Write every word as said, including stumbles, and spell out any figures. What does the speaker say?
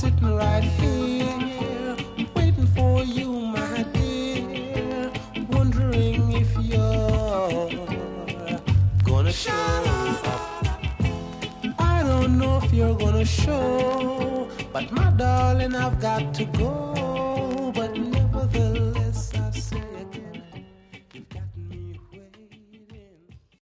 sitting right here, waiting for you, my dear, wondering if you're gonna show up. I don't know if you're gonna show, but my darling, I've got to go.